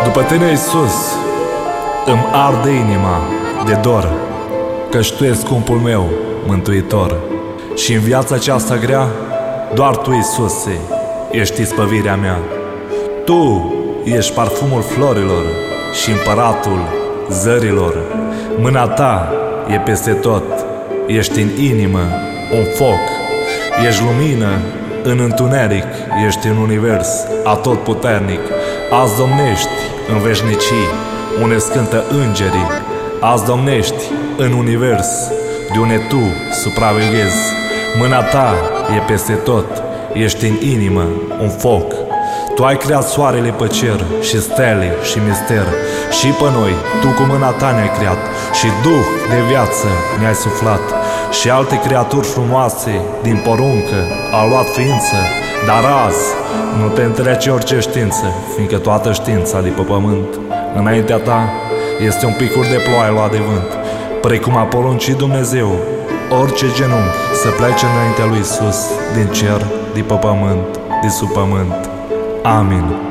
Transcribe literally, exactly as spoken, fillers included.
După tine, Iisus, îmi arde inima de dor, căci Tu ești scumpul meu mântuitor. Și în viața aceasta grea, doar Tu, Iisuse, ești izbăvirea mea. Tu ești parfumul florilor și împăratul zărilor. Mâna Ta e peste tot, ești în inimă un foc. Ești lumină în întuneric, ești în univers atotputernic. Azi domnești în veșnicii, unde scântă îngerii. Azi domnești în univers, de unde Tu supraveghezi. Mâna Ta e peste tot, ești în inimă un foc. Tu ai creat soarele pe cer și stele și mister. Și pe noi, Tu cu mâna Ta ne-ai creat și Duh de viață ne-ai suflat. Și alte creaturi frumoase din poruncă au luat ființă. Dar azi nu te întrece orice știință, fiindcă toată știința de pe pământ înaintea Ta este un picur de ploaie luat de vânt. Precum a poruncit Dumnezeu, orice genunchi să plece înaintea lui Iisus, din cer, de pe pământ, de sub pământ. Amin.